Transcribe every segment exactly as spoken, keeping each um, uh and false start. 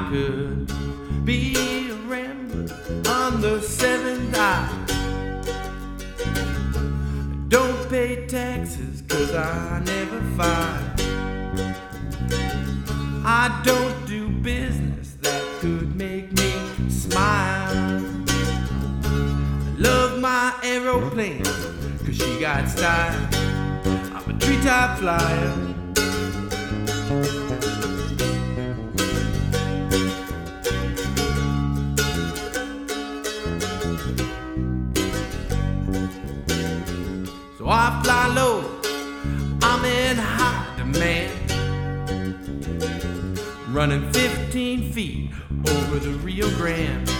could be a rambler on the seventh eye. Don't pay taxes, cause I never fight. I don't do business that could make me smile. I love my aeroplane, cause she got style. I'm a treetop flyer. So I fly low, I'm in high demand, running fifteen feet over the Rio Grande.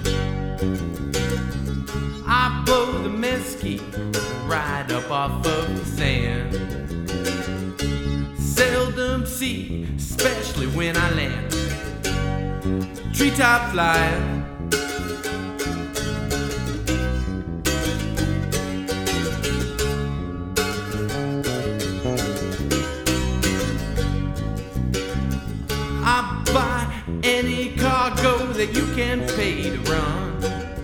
I blow the mesquite right up off of the sand. Seldom see, especially when I land. Treetop flyer. I buy any cargo that you can pay to run.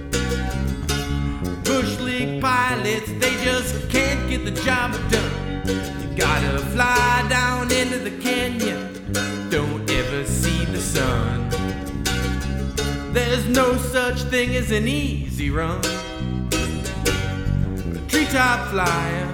Bush League pilots, they just can't get the job done. You gotta fly down into the canyon, don't ever see the sun. There's no such thing as an easy run. A treetop flyer.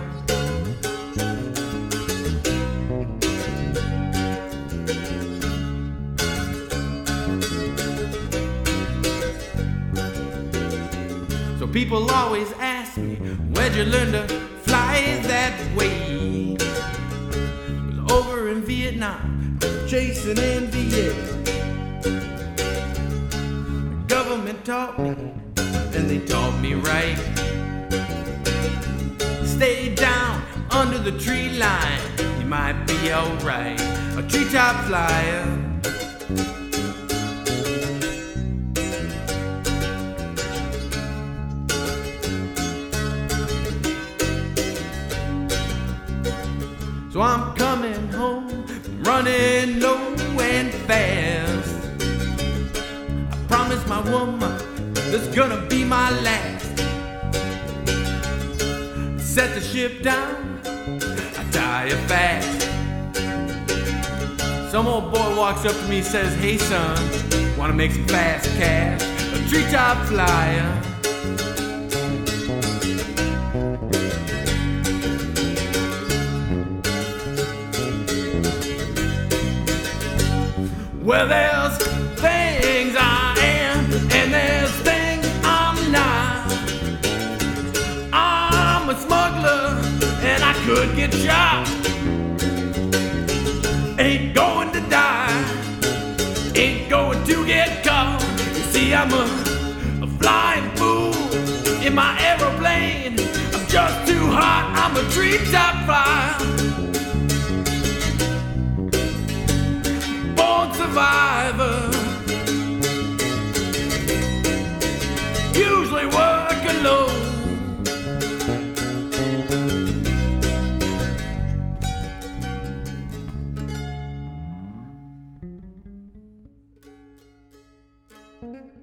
So people always ask me, where'd you learn to fly that way? It was over in Vietnam, chasing N V A. The government taught me, and they taught me right. Stay down under the tree line, you might be alright. A treetop flyer. So I'm coming home, running low and fast. I promised my woman this gonna be my last. Set the ship down, I die a fast. Some old boy walks up to me, says, hey son, wanna make some fast cash? A treetop flyer. Well, there's things I am, and there's things I'm not. I'm a smuggler, and I could get shot. Ain't going to die, ain't going to get caught. You see, I'm a, a flying fool in my aeroplane. I'm just too hot, I'm a treetop flyer. Survivor, usually work alone. Thank you.